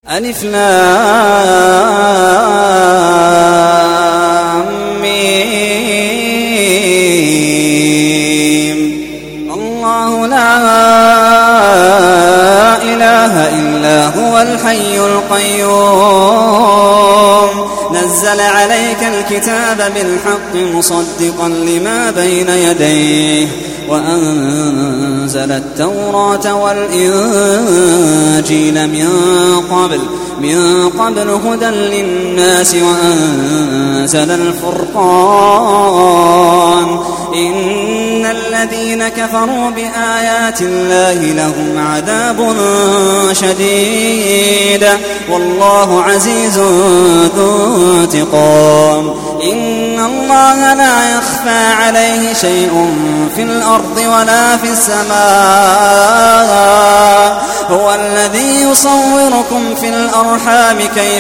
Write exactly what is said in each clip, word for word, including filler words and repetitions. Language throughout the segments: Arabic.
ألف لام ميم. الله لا إله إلا هو الحي القيوم نزل عليك الكتاب بالحق مصدقا لما بين يديه وأنزل التوراة والإنجيل من قبل من قبل هدى للناس وأنزل الفرقان إن الذين كفروا بآيات الله لهم عذاب شديد والله عزيز ذو انتقام. إن الله لا يخفى عليه شيء في الأرض ولا في السماء هو الذي يصوركم في الأرحام كيف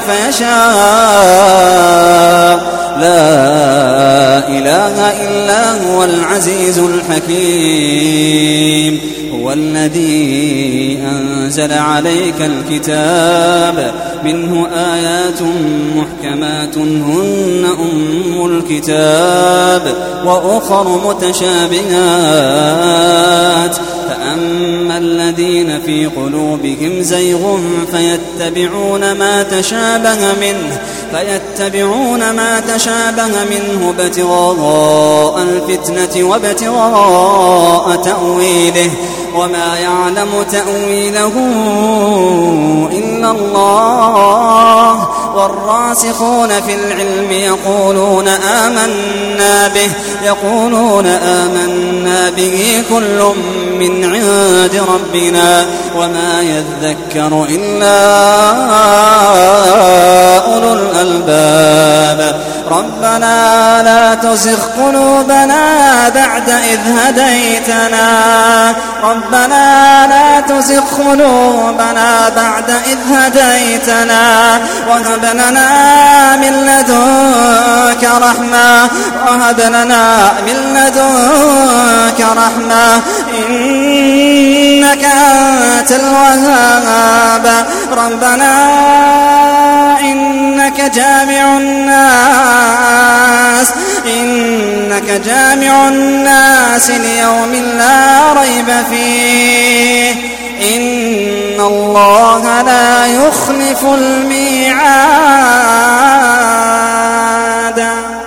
يشاء لا إله إلا هو العزيز الحكيم. هو الذي أنزل عليك الكتاب منه آيات محكمات هن أم الكتاب وأخر متشابهات فأما الذين في قلوبهم زيغ فيتبعون ما تشابه منه فيتبعون ما تشابه منه ابتغاء الفتنة وابتغاء تأويله وما يعلم تأويله إلا الله والراسخون في العلم يقولون آمنا به يقولون آمنا به كل من عند ربنا وما يذكر إلا أولو الألباب. ربنا لا تزغ قلوبنا بعد إذ هديتنا ربنا لا تزغ قلوبنا بعد إذ هديتنا وهب لنا من لدنك رحمة وهب لنا من لدنك رحمة إنك أنت الوهاب. ربنا إنك جامع الناس إنك جامع الناس ليوم لا ريب فيه إن الله لا يخلف الميعاد.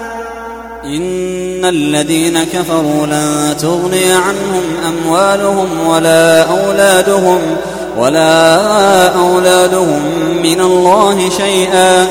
إن الذين كفروا لن تغني عنهم أموالهم ولا أولادهم ولا أولادهم من الله شيئا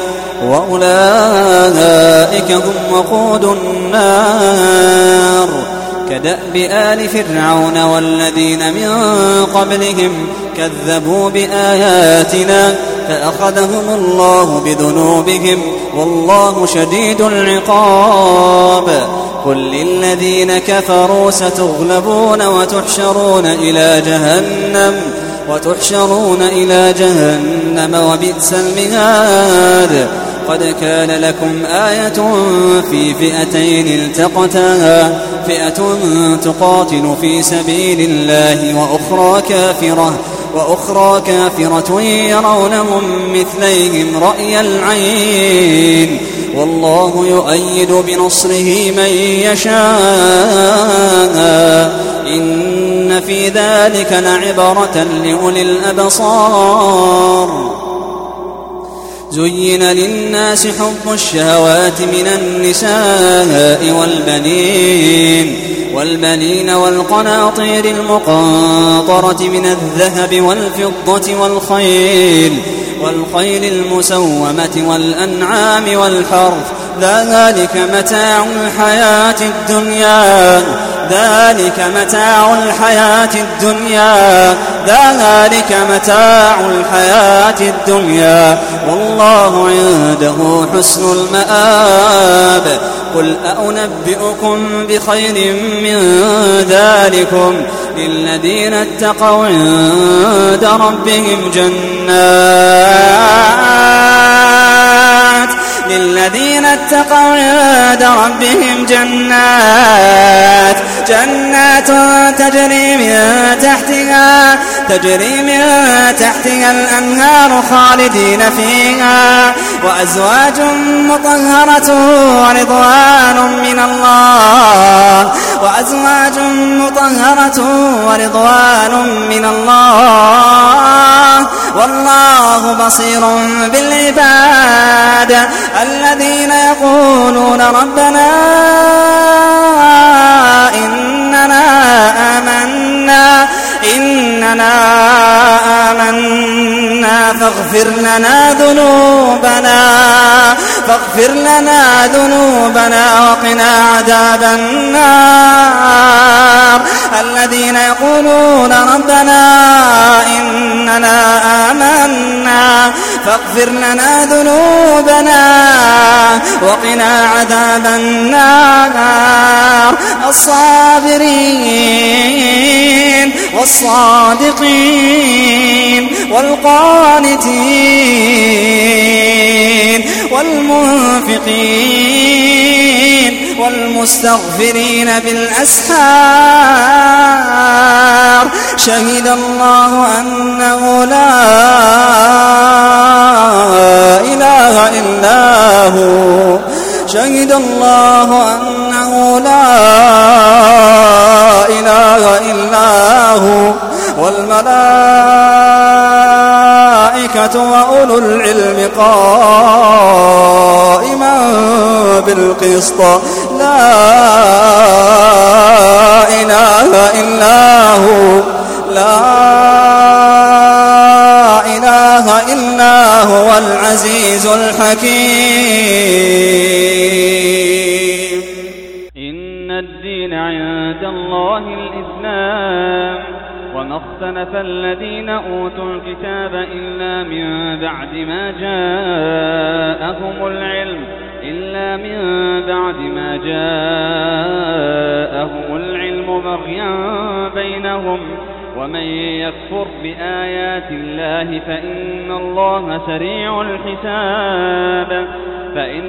وأولئك هم وقود النار. كدأب آل فرعون والذين من قبلهم كذبوا بآياتنا فأخذهم الله بذنوبهم والله شديد العقاب. قل للذين كفروا ستغلبون وتحشرون إلى جهنم وتحشرون إلى جهنم وبئس المهاد. قد كان لكم آية في فئتين التقتا فئة تقاتل في سبيل الله وأخرى كافرة وأخرى كافرة يرونهم مثليهم رأي العين والله يؤيد بنصره من يشاء إن في ذلك لعبرة لأولي الأبصار. زين للناس حب الشهوات من النساء والبنين والبنين والقناطير المقنطرة من الذهب والفضة والخيل والخيل المسومة والأنعام والحرث ذلك متاع الحياة الدنيا ذلك متاع الحياة الدنيا ذلك متاع الحياة الدنيا والله عنده حسن المآب. قل أنبئكم بخير من ذلكم للذين اتقوا عند ربهم جنات للذين اتقوا عند ربهم جنات جنات تجري من تحتها تجري من تحتها الأنهار خالدين فيها وأزواج مطهرة ورضوان من الله وأزواج مطهرة ورضوان من الله والله بصير بالعباد الذين يقولون ربنا إننا آمنا إننا آمنا فاغفر لنا ذنوبنا فاغفر لنا ذنوبنا وقنا عذاب النار الذين يقولون ربنا إننا آمنا فاغفر لنا ذنوبنا وقنا عذاب النار الصابرين والصادقين والقانتين والمنفقين والمستغفرين بالأسحار شهد الله أنه لا إله إلا هو شهد الله أنه لا إله إلا هو والملائكة وأولو العلم قائما بالقسط لا إله إلا هو لا إله إلا هو العزيز الحكيم. إن الدين عند الله الإسلام وما اختلف الذين أوتوا الكتاب إلا من بعد ما جاءهم العلم إلا من بعد ما جاءهم العلم بغيا بينهم ومن يكفر بآيات الله فإن الله سريع الحساب. فإن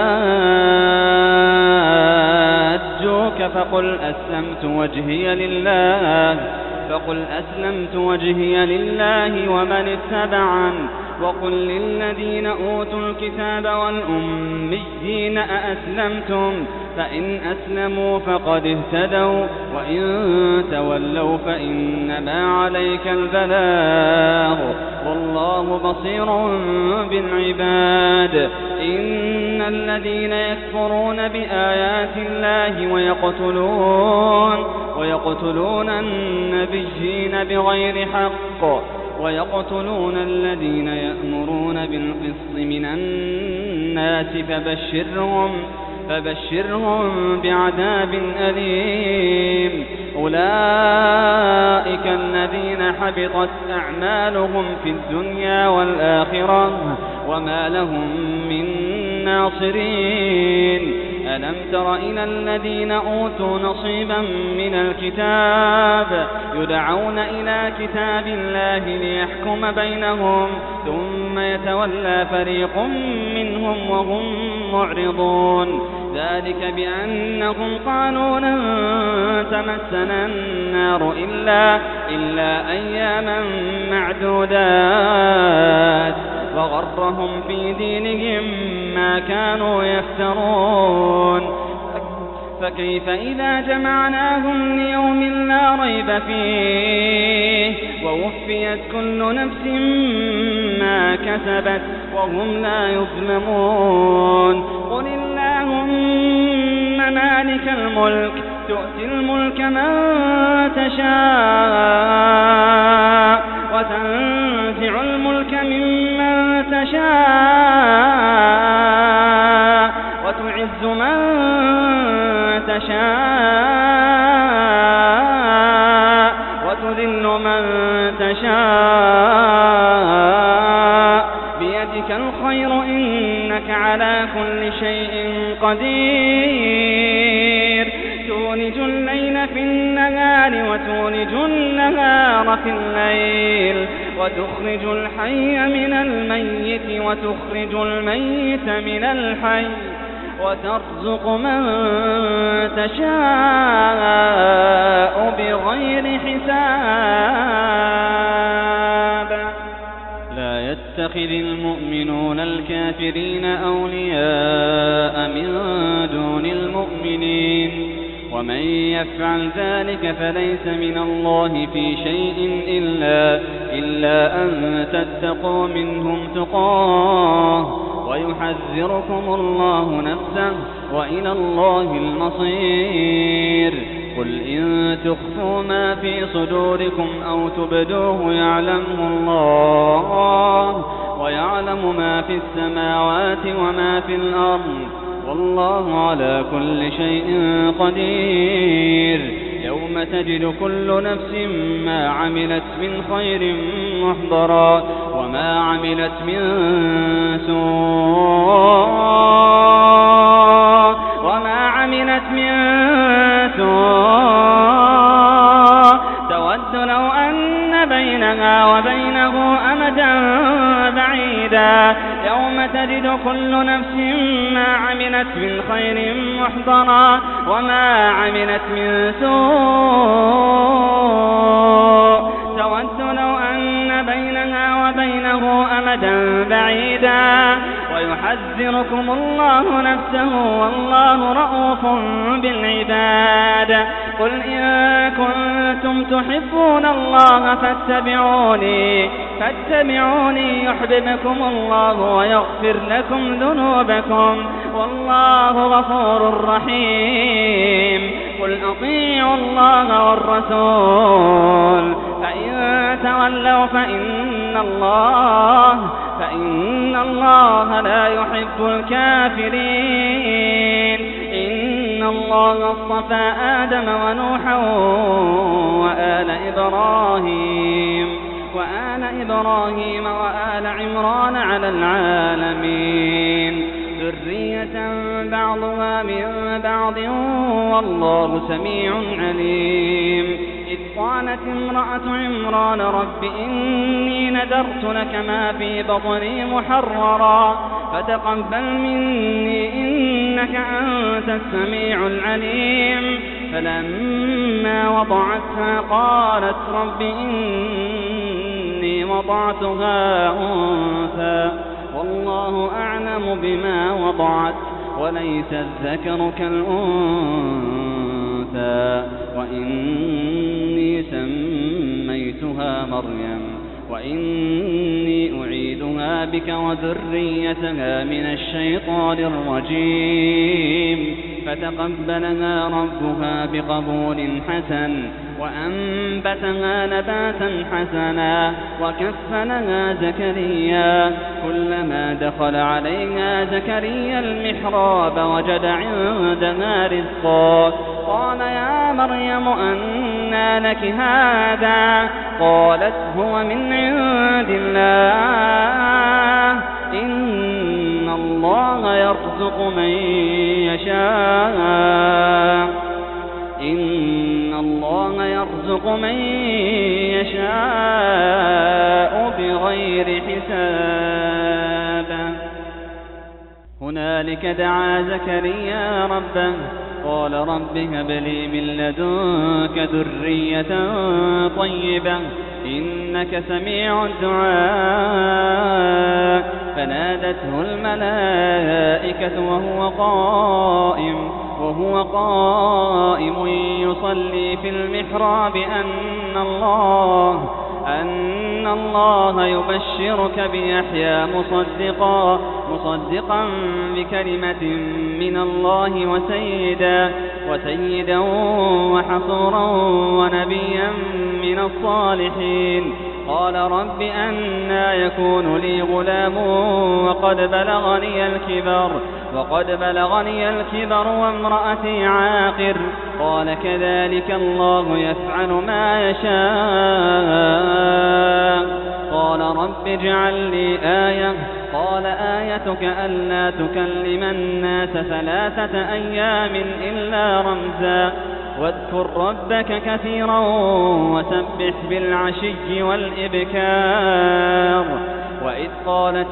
حاجوك فقل أسلمت وجهي لله فقل أسلمت وجهي لله ومن اتبعن وقل للذين أوتوا الكتاب والأميين أأسلمتم فإن أسلموا فقد اهتدوا وإن تولوا فإنما عليك البلاغ والله بصير بالعباد. إن الذين يكفرون بآيات الله ويقتلون ويقتلون النبيين بغير حق ويقتلون الذين يأمرون بالقسط من الناس فبشرهم فبشرهم بعذاب أليم. أولئك الذين حبطت أعمالهم في الدنيا والآخرة وما لهم من ناصرين. ألم تر إلى الذين أوتوا نصيبا من الكتاب يدعون إلى كتاب الله ليحكم بينهم ثم يتولى فريق منهم وهم معرضون. ذلك بأنهم قالوا لن تمسنا النار إلا, إلا أياما معدودات وغرهم في دينهم ما كانوا يفترون. فكيف إذا جمعناهم ليوم لا ريب فيه ووفيت كل نفس ما كسبت وهم لا يظلمون. قل اللهم مالك الملك تؤتي الملك من تشاء وتنزع الملك ممن تشاء وتعز من تشاء وتذل من تشاء بيدك الخير إنك على كل شيء قدير. تولج الليل في النهار وتولج النهار في الليل وتخرج الحي من الميت وتخرج الميت من الحي وترزق من تشاء. تشاء بغير حساب. يتخذ المؤمنون الكافرين أولياء من دون المؤمنين ومن يفعل ذلك فليس من الله في شيء إلا, إلا أن تتقوا منهم تقاه ويحذركم الله نفسه وإلى الله المصير. قل إن تخفوا ما في صدوركم أو تبدوه يعلمه الله ويعلم ما في السماوات وما في الأرض والله على كل شيء قدير. يوم تجد كل نفس ما عملت من خير محضرا وما عملت من سوء وما عملت من سوء تود لو أن بينها وبينه أمدا بعيدا. يوم تجد كل نفس ما عملت من خير محضرا وما عملت من سوء تود لو أن بينها وبينه أمدا بعيدا ويحذركم الله نفسه والله رءوف بالعباد. قل إن كنتم تحبون الله فاتبعوني فاتبعوني يحببكم الله ويغفر لكم ذنوبكم والله غفور رحيم. قل أطيعوا الله والرسول فإن تولوا فإن الله فإن الله لا يحب الكافرين. إن الله اصطفى آدم ونوحا وآل إبراهيم وآل إبراهيم وآل عمران على العالمين ذرية بعضها من بعض والله سميع عليم. إذ قالت امرأة عمران رب إني نذرت لك ما في بطني محررا فتقبل مني إنك أنت السميع العليم. فلما وضعتها قالت رب إني وضعتها أنثى والله أعلم بما وضعت وليس الذكر كالأنثى وإني سميتها مريم وإني أعيدها بك وذريتها من الشيطان الرجيم. فتقبلها ربها بقبول حسن وأنبتها نباتا حسنا وكفلها زكريا. كلما دخل عليها زكريا المحراب وجد عندها رزقا قال يا مريم أنى لك هذا قالت هو من عند الله إن الله يرزق من يشاء إن الله يرزق من يشاء بغير حساب. هنالك دعا زكريا ربه قال رب هب لي من لدنك ذرية طيبة إنك سميع الدعاء. فنادته الملائكة وهو قائم وهو قائم يصلي في المحراب أن الله أن الله يبشرك بيحيى مصدقا مصدقا بكلمة من الله وسيدا وسيدا وحصورا ونبيا من الصالحين. قال رب أنى يكون لي غلام وقد بلغني الكبر وقد بلغني الكبر وامرأتي عاقر. قال كذلك الله يفعل ما يشاء. قال رب اجعل لي آية. قال آيتك ألا تكلم الناس ثلاثة أيام إلا رمزا واذكر ربك كثيرا وسبح بالعشي والإبكار. وإذ قالت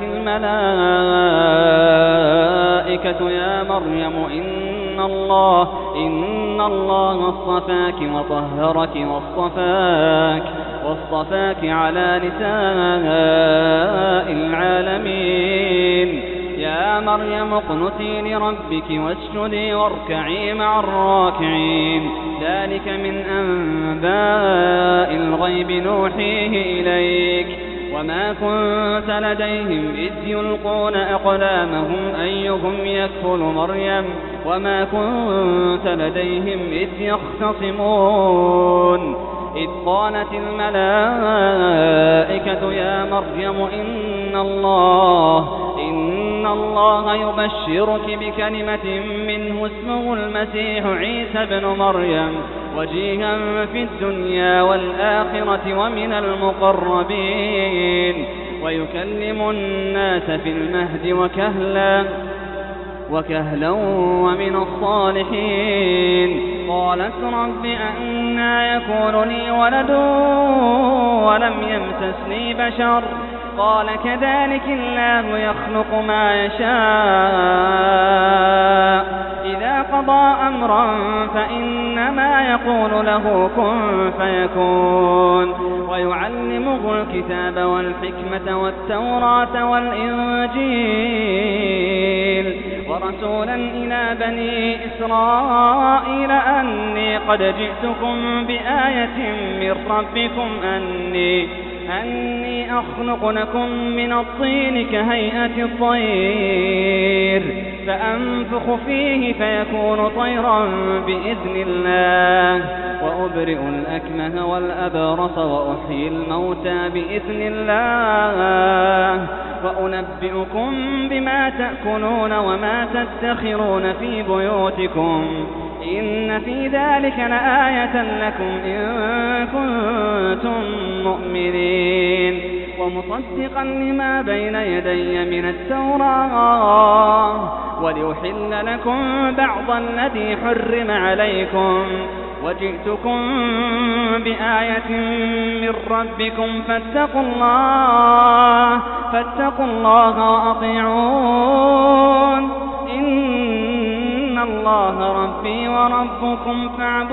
الملائكة يا مريم إن الله إن الله اصطفاك وطهرك واصطفاك واصطفاك على نساء العالمين. يا مريم اقنتي لربك واسجدي واركعي مع الراكعين. ذلك من أنباء الغيب نوحيه إليك وما كنت لديهم إذ يلقون أقلامهم أيهم يكفل مريم وما كنت لديهم إذ يختصمون. إذ قالت الملائكة يا مريم إن الله إن الله يبشرك بكلمة منه اسمه المسيح عيسى بن مريم وجيها في الدنيا والآخرة ومن المقربين ويكلم الناس في المهد وكهلا وكهلا ومن الصالحين. قالت رب أنى يكون لي ولد ولم يمسسني بشر قال كذلك الله يخلق ما يشاء إذا قضى أمرا فإنما يقول له كن فيكون. ويعلمه الكتاب والحكمة والتوراة والإنجيل ورسولا إلى بني إسرائيل أني قد جئتكم بآية من ربكم أني أني أخلق لكم من الطين كهيئة الطير فأنفخ فيه فيكون طيرا بإذن الله وأبرئ الأكمه والأبرص وأحيي الموتى بإذن الله وأنبئكم بما تأكلون وما تدخرون في بيوتكم إن في ذلك لآية لكم إن كنتم مؤمنين. ومصدقا لما بين يدي من التوراة ولأحل لكم بعض الذي حرم عليكم وجئتكم بآية من ربكم فاتقوا الله فاتقوا الله وأطيعون إن الله ربي وربكم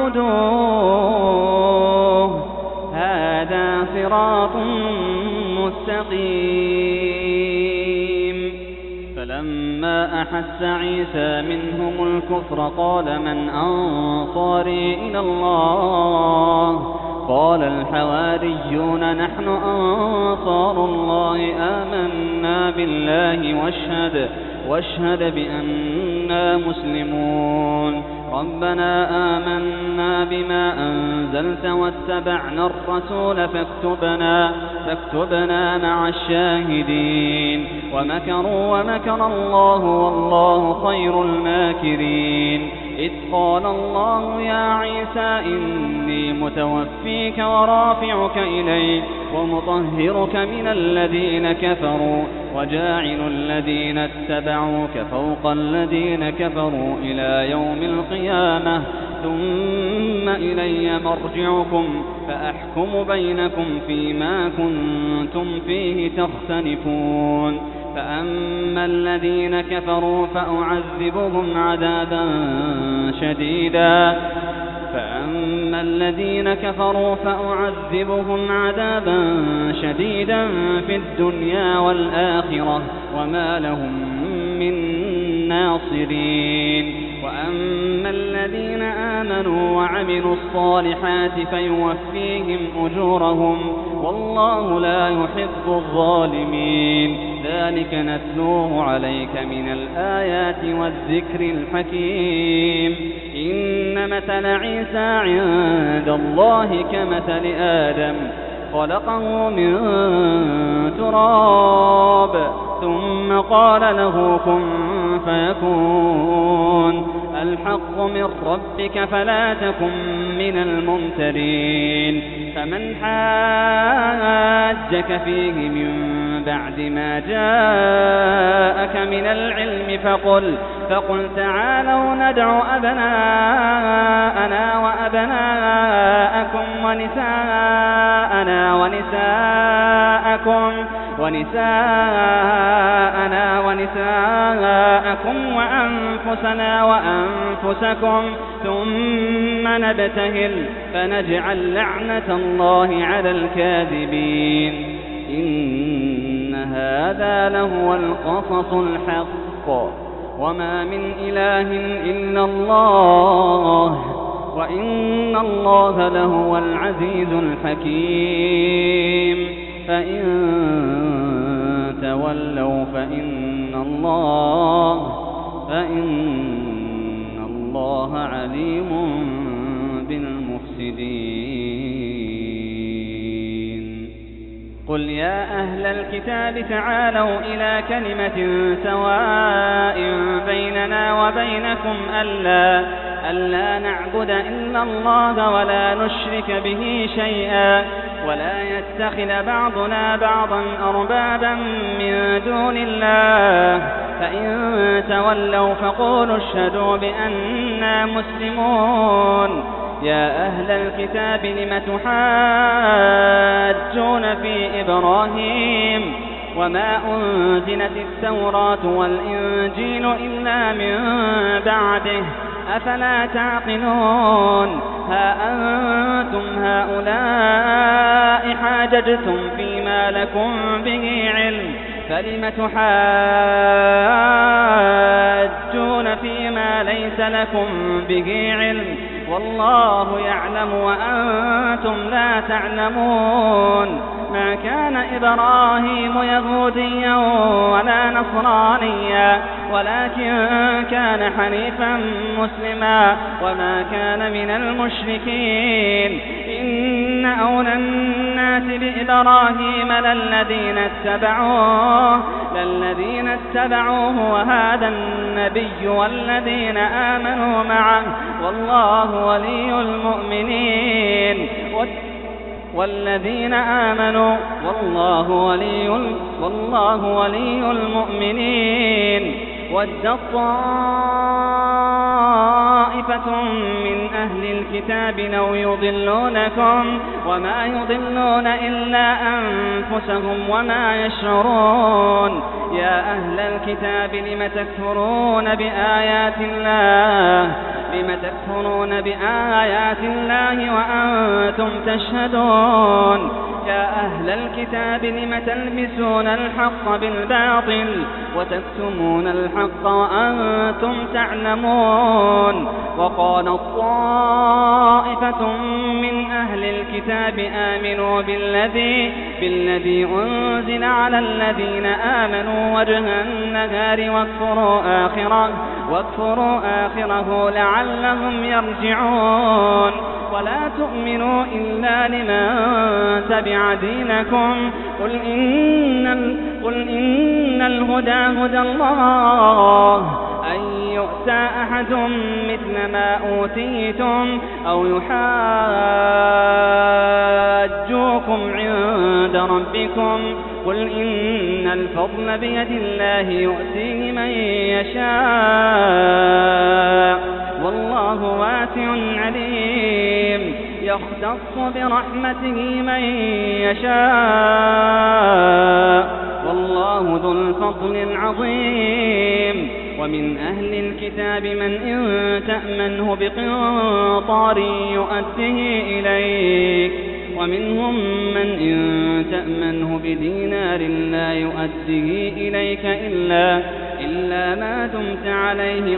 فاعبدوه هذا صراط مستقيم. فلما أحس عيسى منهم الكفر قال من أنصاري إلى الله قال الحواريون نحن أنصار الله آمنا بالله واشهد واشهد بأننا مسلمون. ربنا آمنا بما أنزلت واتبعنا الرسول فاكتبنا فاكتبنا مع الشاهدين. ومكروا ومكر الله والله خير الماكرين. إذ قال الله يا عيسى إني متوفيك ورافعك إلي ومطهرك من الذين كفروا وجاعل الذين اتبعوك فوق الذين كفروا إلى يوم القيامة ثم إلي مرجعكم فأحكم بينكم فيما كنتم فيه تختلفون. فأما الذين كفروا فأعذبهم عذابا شديدا فأما الذين كفروا فأعذبهم عذابا شديدا في الدنيا والآخرة وما لهم من ناصرين. وأما الذين آمنوا وعملوا الصالحات فيوفيهم أجورهم والله لا يحب الظالمين. ذلك نتلوه عليك من الآيات والذكر الحكيم. إن مثل عيسى عند الله كمثل آدم خلقه من تراب ثم قال له كن فيكون. الحق من ربك فلا تكن من الممترين. فمن حاجك فيه من بعد ما جاءك من العلم فقل فقل تعالوا ندع أبناءنا وأبناءكم ونساءنا ونساءكم ونساءنا ونساءكم نساءكم وأنفسنا وأنفسكم ثم نبتهل فنجعل لعنة الله على الكاذبين إن هذا لهو القصص الحق وما من إله إلا الله وإن الله لهو العزيز الحكيم فإن تولوا فإن الله فإن الله عليم بالمفسدين قل يا أهل الكتاب تعالوا إلى كلمة سواء بيننا وبينكم ألا ألا نعبد إلا الله ولا نشرك به شيئا ولا يتخذ بعضنا بعضا أربابا من دون الله فإن تولوا فقولوا اشهدوا بأننا مسلمون يا أهل الكتاب لم تحاجون في إبراهيم وما أنزلت التوراة والإنجيل إلا من بعده أفلا تعقلون ها أنتم هؤلاء حاججتم فيما لكم به علم فلم تحاجون فيما ليس لكم به علم والله يعلم وأنتم لا تعلمون ما كان إبراهيم يهوديا ولا نصرانيا ولكن كان حنيفا مسلما وما كان من المشركين إن أولى الناس بإبراهيم للذين اتبعوه للذين اتبعوه وهذا النبي والذين آمنوا معه والله ولي المؤمنين والذين آمنوا والله ولي والله ولي المؤمنين ود طائفة من أهل الكتاب لو يضلونكم وما يضلون إلا أنفسهم وما يشعرون يا أهل الكتاب لم تكفرون بآيات الله لم تكفرون بآيات الله وأنتم تشهدون يا أهل الكتاب لم تلبسون الحق بالباطل وتكتمون الحق وأنتم تعلمون وقال طائفة من أهل الكتاب آمنوا بالذي بالذي أنزل على الذين آمنوا وجه النهار واكفروا آخره واكفروا آخره لعلهم يرجعون ولا تؤمنوا إلا لمن تبع دينكم قل إن, قل إن الهدى هدى الله أن يؤتى أحد مثل ما أوتيتم أو يحاجوكم عند ربكم قل إن الفضل بيد الله يؤتيه من يشاء والله واسع عليم يختص برحمته من يشاء والله ذو الفضل العظيم ومن أهل الكتاب من إن تأمنه بقنطار يؤديه إليك ومنهم من إن تأمنه بدينار لا يؤديه إليك إلا, إلا ما دمت عليه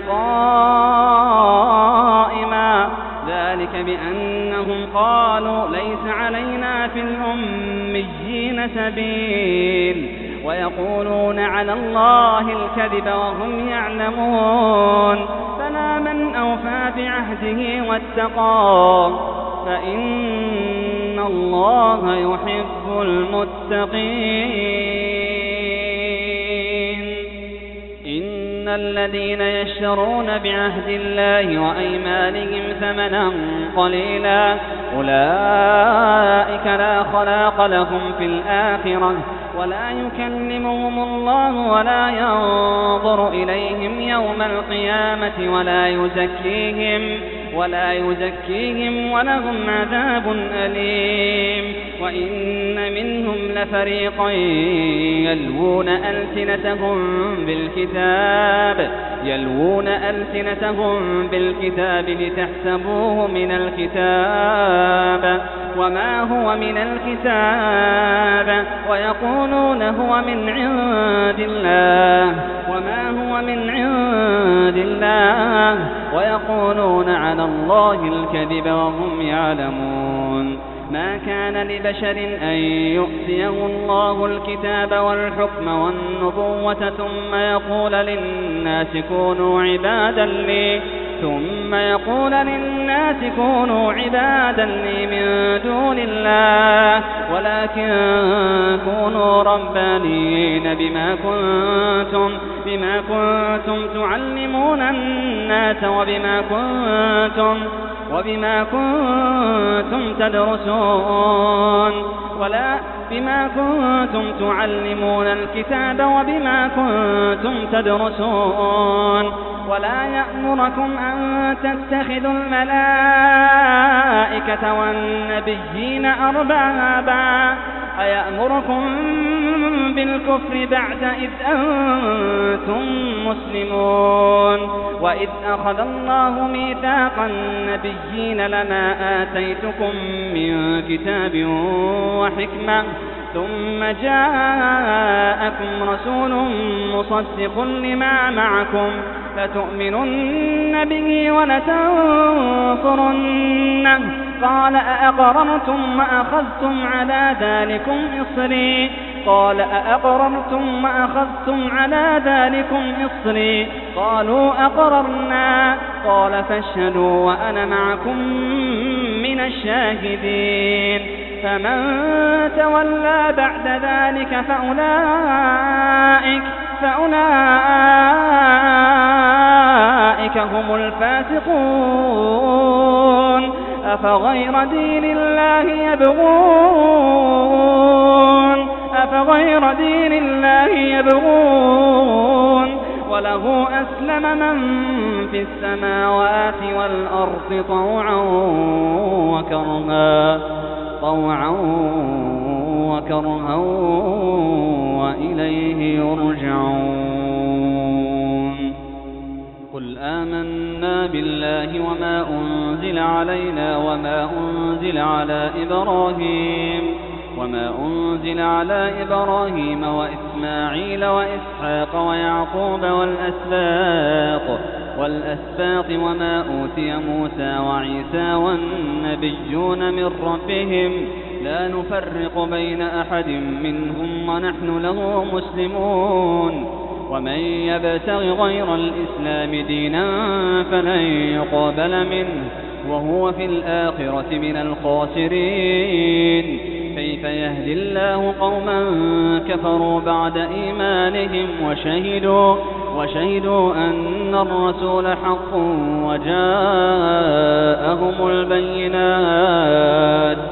قائما ذلك بأنهم قالوا ليس علينا في الأميين سبيل ويقولون على الله الكذب وهم يعلمون فلا من أوفى بعهده واتقى فإن الله يحب المتقين إن الذين يشترون بعهد الله وأيمانهم ثمنا قليلا أولئك لا خلاق لهم في الآخرة ولا يكلمهم الله ولا ينظر إليهم يوم القيامة ولا يزكيهم ولا يزكيهم ولهم عذاب أليم. وإن منهم لفريقا يلوون ألسنتهم بالكتاب يلوون ألسنتهم بالكتاب لتحسبوه من الكتاب وما هو من الكتاب ويقولون هو من عند الله وما هو من عند الله ويقولون على الله الكذب وهم يعلمون. ما كان لبشر أن يؤتيه الله الكتاب والحكم والنبوة ثم يقول للناس كونوا عبادا لي ثم يقول للناس كونوا عبادا لي من دون الله ولكن كونوا ربانيين بما كنتم بما كنتم تعلمون الناس وبما كنتم وبما كنتم تدرسون ولا بما كنتم تعلمون الكتاب وبما كنتم تدرسون ولا يأمركم أن تتخذوا الملائكة والنبيين أربابا أيأمركم بالكفر بعد إذ أنتم مسلمون. وإذ أخذ الله ميثاق النبيين لما آتيتكم من كتاب وحكمة ثم جاءكم رسول مصدق لما معكم لتؤمنن به ولتنصرنه قال أأقررتم وأخذتم على ذلكم إصري قال أأقررتم وأخذتم على ذلكم إصري قالوا أقررنا قال فاشهدوا وأنا معكم من الشاهدين. فمن تولى بعد ذلك فأولئك فأولئك هم الفاسقون. أفغير دين الله يبغون أفغير دين الله يبغون وله أسلم من في السماوات والأرض طوعا وكرها طوعا وكرها وإليه يرجعون. قل آمنا بالله وما أنزل علينا وما أنزل على إبراهيم وما أنزل على إبراهيم وإسماعيل وإسحاق ويعقوب والأسباط والأسباط وما أوتي موسى وعيسى والنبيون من ربهم لا نفرق بين أحد منهم ونحن له مسلمون. ومن يبتغ غير الإسلام دينا فلن يقبل منه وهو في الآخرة من الخاسرين. كيف يهدي الله قوما كفروا بعد إيمانهم وشهدوا وشهدوا أن الرسول حق وجاءهم البينات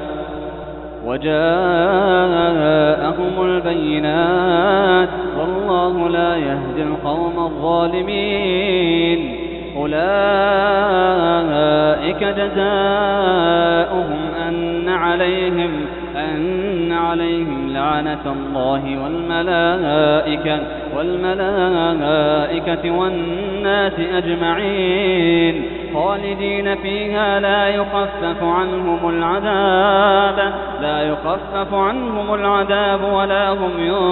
وجاءهم البينات والله لا يهدي القوم الظالمين. أولئك جزاؤهم أن عليهم أن عليهم لعنة الله والملائكة والملائكة والناس أجمعين خالدين فيها لا يخفف عنهم العذاب لا يخفف عنهم العذاب ولا هم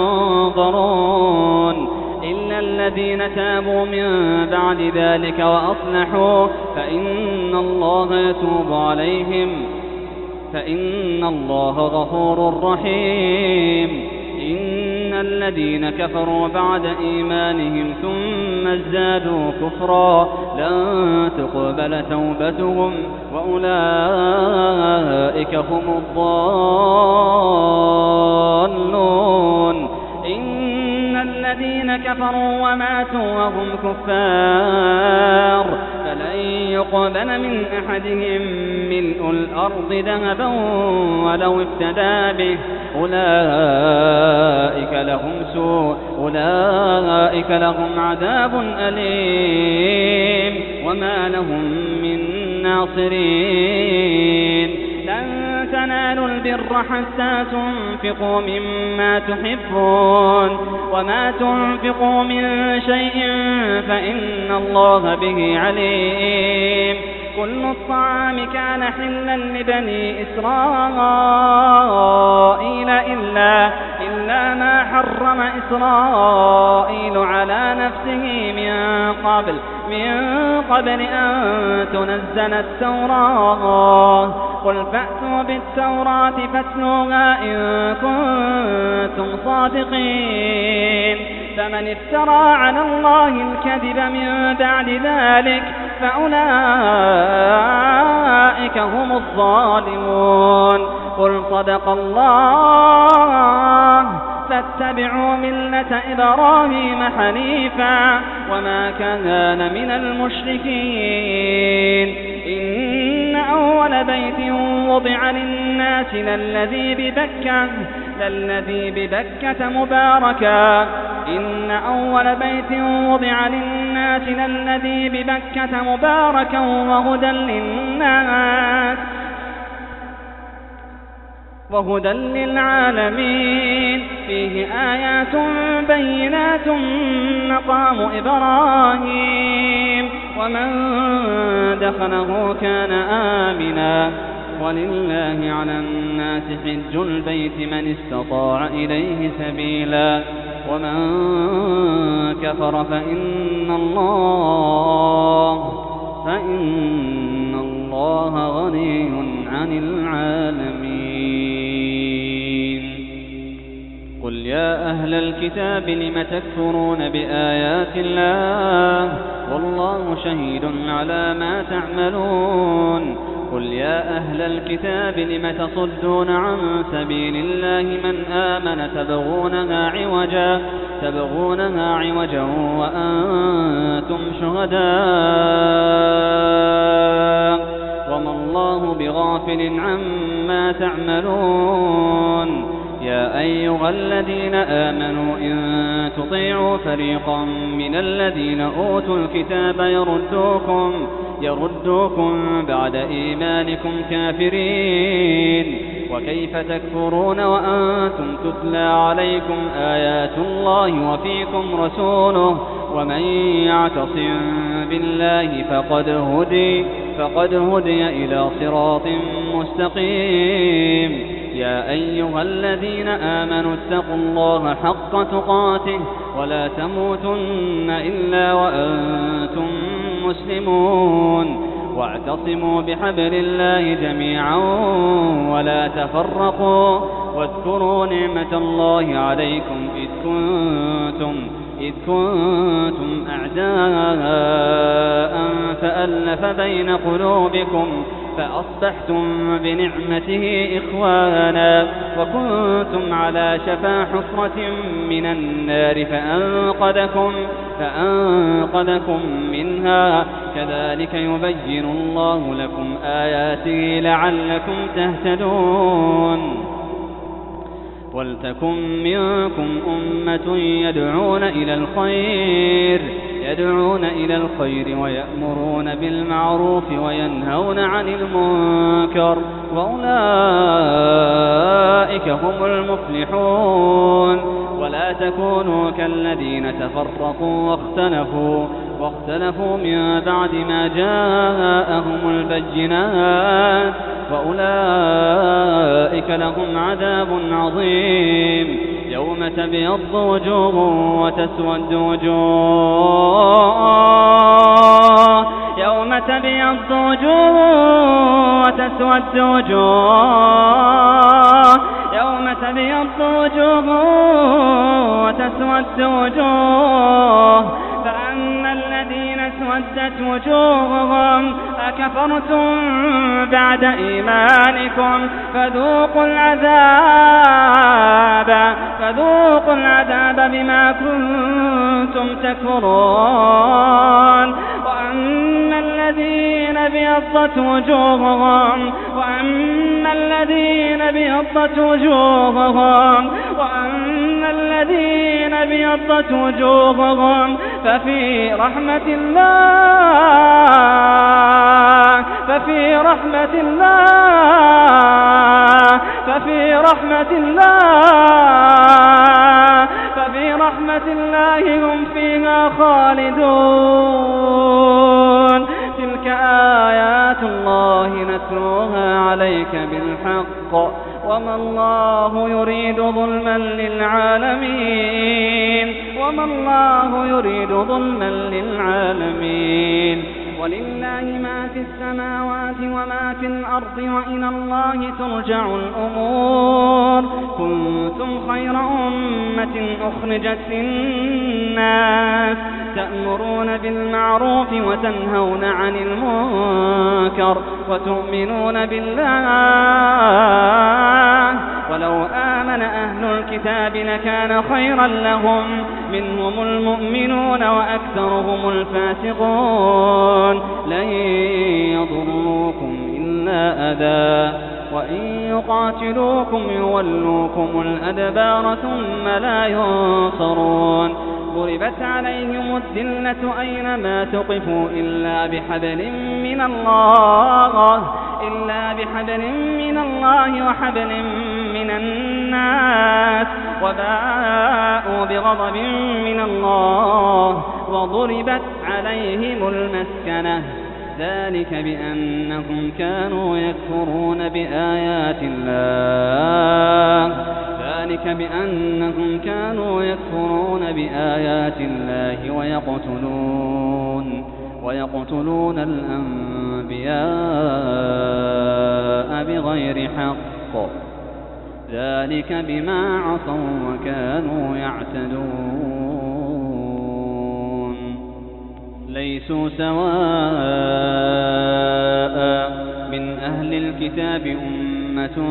ينظرون إلا الذين تابوا من بعد ذلك وأصلحوا فإن الله يتوب عليهم فإن الله غفور رحيم. إن الذين كفروا بعد إيمانهم ثم ازدادوا كفرا لن تقبل توبتهم وأولئك هم الضالون. إن الذين كفروا وماتوا وهم كفار فلن يقبل من أحدهم ملء الأرض ذهبا ولو افتدى به أولئك لهم سوء أولئك لهم عذاب أليم وما لهم من الناصرين لن تنالوا البر حتى تنفقوا مما تحبون وما تنفقوا من شيء فإن الله به عليم كل الطعام كان حلا لبني إسرائيل إلا, إلا ما حرم إسرائيل على نفسه من قبل من قبل أن تنزل التوراة قل فأتوا بالتوراة فاتلوها إن كنتم صادقين فمن افترى على الله الكذب من بعد ذلك فأولئك هم الظالمون قل صدق الله فاتبعوا ملة إبراهيم حنيفا وما كان من المشركين إن أول بيت وضع للناس للذي ببكة للذي ببكة مباركا إن أول بيت وضع للناس للذي ببكة مباركا وهدى للناس وهدى للعالمين فيه آيات بينات مقام إبراهيم ومن دخله كان آمنا ولله على الناس حج البيت من استطاع إليه سبيلا ومن كفر فإن الله فإن الله غني عن العالمين قل يا أهل الكتاب لم تكفرون بآيات الله والله شهيد على ما تعملون قل يا أهل الكتاب لم تصدون عن سبيل الله من آمن تبغونها عوجا تبغونها عوجا وأنتم شهداء وما الله بغافل عما تعملون يا أيها الذين آمنوا إن تطيعوا فريقا من الذين أوتوا الكتاب يردوكم يردوكم بعد إيمانكم كافرين وكيف تكفرون وأنتم تتلى عليكم آيات الله وفيكم رسوله ومن يعتصم بالله فقد هدي فقد هدي إلى صراط مستقيم يا أيها الذين آمنوا اتقوا الله حق تقاته ولا تموتن إلا وأنتم مسلمون واعتصموا بحبل الله جميعا ولا تفرقوا واذكروا نعمة الله عليكم إذ كنتم إذ كنتم أعداء فألف بين قلوبكم فأصبحتم بنعمته إخوانا وكنتم على شفا حفرة من النار فأنقذكم, فأنقذكم منها كذلك يبين الله لكم آياته لعلكم تهتدون ولتكن منكم أمة يدعون إلى الخير يدعون إلى الخير ويأمرون بالمعروف وينهون عن المنكر وأولئك هم المفلحون ولا تكونوا كالذين تفرقوا واختلفوا واختلفوا من بعد ما جاءهم البينات وأولئك لهم عذاب عظيم يوم تبيض وجوه وتسود وجوه يوم تبيض وجوه وتسود وجوه يوم تبيض وجوه وتسود وجوه فأما الذين اسودت وجوههم أكفرتم بعد إيمانكم فذوقوا العذاب فذوقوا العذاب بما كنتم تكفرون وأما الذين ابيضت وجوههم وأما الذين ابيضت وجوههم وأما الذين ابيضت وجوههم ففي رحمة الله ففي رحمة الله ففي رحمة الله ففي رحمة الله هم فيها خالدون. تلك آيات الله نتلوها عليك بالحق وما الله يريد ظلما للعالمين وما الله يريد ظلما للعالمين. ولله ما في السماوات وما في الأرض وإلى الله ترجع الأمور. كنتم خير أمة أخرجت للناس تأمرون بالمعروف وتنهون عن المنكر وتؤمنون بالله. ولو آمن أهل الكتاب لكان خيرا لهم منهم المؤمنون وأكثرهم الفاسقون. لن يضروكم إلا أذى وإن يقاتلوكم يولوكم الأدبار ثم لا ينصرون. ضربت عليهم الذلة أينما تقفوا إلا بحبل من الله إلا بحبل من الله وحبل من الناس وباءوا بغضب من الله وضربت عليهم المسكنة. ذلك بأنهم كانوا يكفرون بآيات الله ذلك بأنهم كانوا يكفرون بآيات الله ويقتلون ويقتلون الأنبياء بغير حق. ذلك بما عصوا وكانوا يعتدون. ليسوا سواء من أهل الكتاب أمة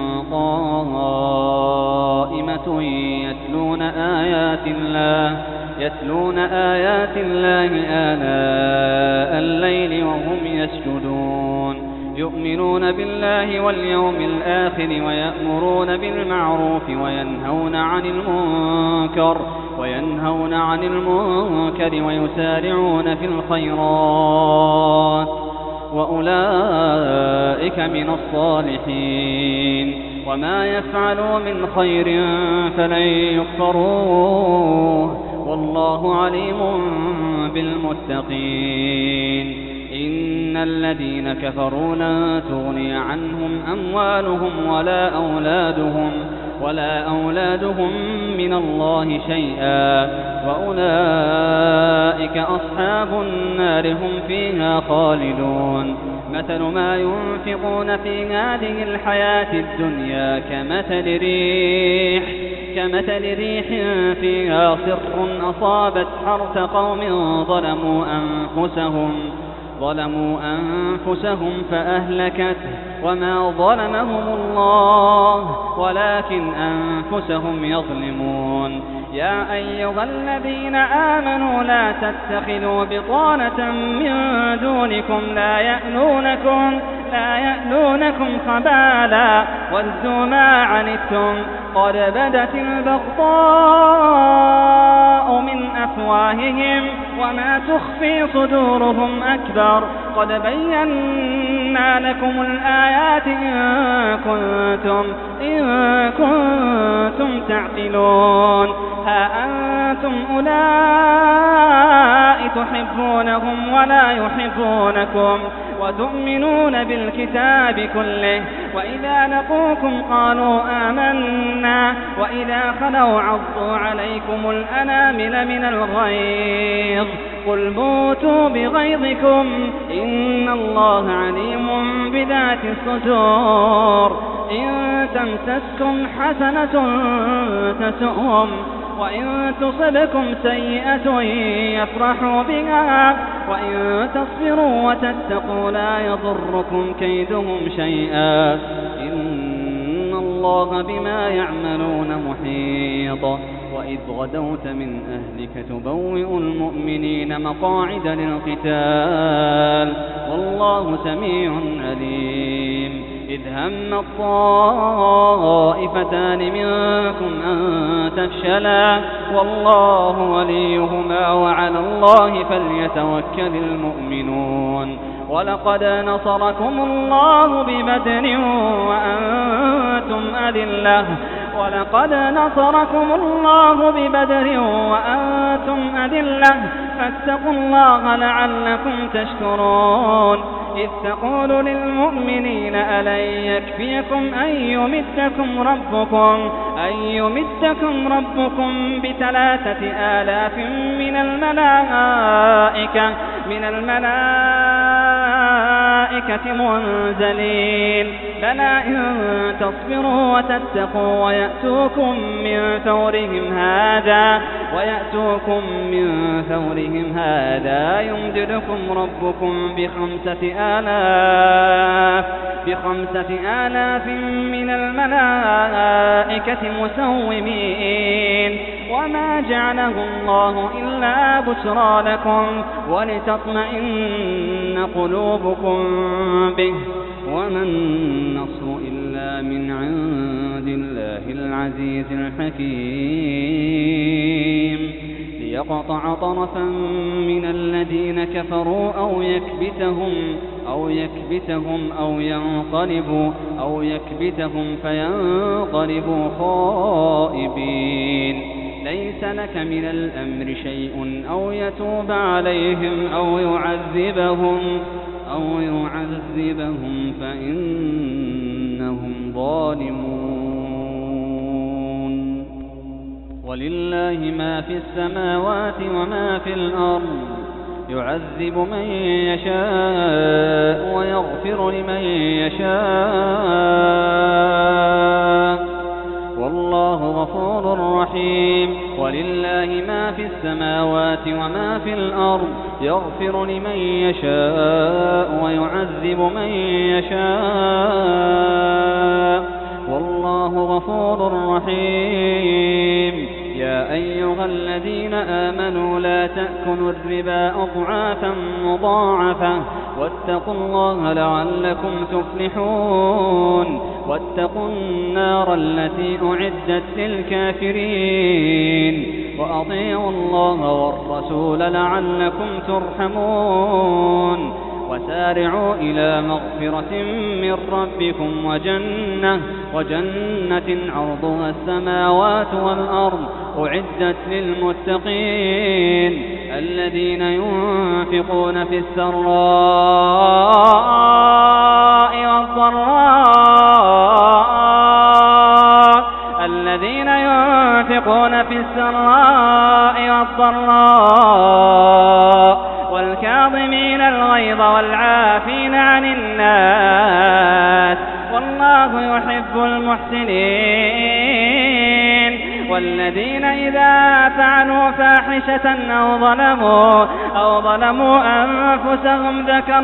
قائمة يتلون آيات الله يتلون آيات الله آناء الليل وهم يسجدون. يؤمنون بالله واليوم الآخر ويأمرون بالمعروف وينهون عن المنكر وينهون عن المنكر ويسارعون في الخيرات وأولئك من الصالحين. وما يفعلوا من خير فلن يكفروه والله عليم بالمتقين. إن الذين كفروا لن تغني عنهم أموالهم ولا أولادهم ولا أولادهم من الله شيئا وأولئك أصحاب النار هم فيها خالدون. مثل ما ينفقون في هذه الحياة الدنيا كمثل ريح كمثل ريح فيها صر أصابت حرث قوم ظلموا أنفسهم ظلموا أنفسهم فأهلكته وما ظلمهم الله ولكن أنفسهم يظلمون. يا أيها الذين آمنوا لا تتخذوا بطانة من دونكم لا يألونكم لا يألونكم خبالا ودوا ما عنتم قد بدت البغضاء من أفواههم وما تخفي صدورهم أكبر. قد بينا لكم الآيات إن كنتم إن كنتم تعقلون. ها أنتم أولئك تحبونهم ولا يحبونكم وتؤمنون بالكتاب كله وإذا لقوكم قالوا آمنا وإذا خلوا عضوا عليكم الأنامل من الغيظ. قل موتوا بغيظكم إن الله عليم بذات الصدور. إن تمسسكم حسنة تسؤهم وإن تصبكم سيئة يفرحوا بها وإن تصبروا وتتقوا لا يضركم كيدهم شيئا إن الله بما يعملون محيط. وإذ غدوت من أهلك تبوئ المؤمنين مقاعد للقتال والله سميع عليم. إذ هم الطائفتان منكم أن تفشلا والله وليهما وعلى الله فليتوكل المؤمنون. ولقد نصركم الله ببدر وأنتم أذلة ولقد نصركم الله ببدر وأنتم أذلة فاتقوا الله لعلكم تشكرون إذ تقول للمؤمنين ألن يكفيكم أن يمدكم ربكم أن يمدكم ربكم بثلاثة آلاف من الملائكة من الملائكة منزلين بلى إن تصبروا وتتقوا ويأتوكم من فورهم هذا ويأتوكم من فورهم هذا يمددكم ربكم بخمسة آلاف بخمسة آلاف من الملائكة مسومين وما جعله الله إلا بشرى لكم ولتطمئن قلوبكم به وما النصر إلا من عند الله العزيز الحكيم ليقطع طرفا من الذين كفروا أو يكبتهم أو يكبتهم أو ينقلبوا أو يكبتهم فينقلبوا خائبين ليس لك من الأمر شيء أو يتوب عليهم أو يعذبهم أو يعذبهم فإنهم ظالمون ولله ما في السماوات وما في الأرض يعذب من يشاء ويغفر لمن يشاء والله غفور رحيم ولله ما في السماوات وما في الأرض يغفر لمن يشاء ويعذب من يشاء والله غفور رحيم يا أيها الذين آمنوا لا تأكلوا الربا أضعافا مضاعفة واتقوا الله لعلكم تفلحون واتقوا النار التي أعدت للكافرين وأطيعوا الله والرسول لعلكم ترحمون وسارعوا إلى مغفرة من ربكم وجنة وجنة عرضها السماوات والأرض أعدت للمتقين الذين ينفقون في السراء والضراء الذين ينفقون في السراء والضراء والكاظمين الغيظ والعافين عن الناس والله يحب المحسنين والذين إذا فعلوا فاحشة أو ظلموا أو ظلموا أنفسهم ذكروا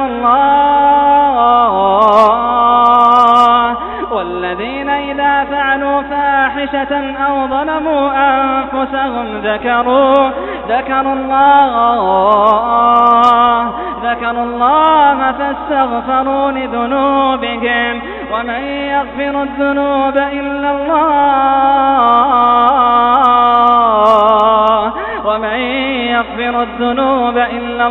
الله والذين إذا فعلوا فاحشة أو ظلموا أنفسهم ذكروا ذكروا الله ذكروا الله فاستغفروا لذنوبهم ومن يغفر الذنوب إلا الله ومن يغفر الذنوب إلا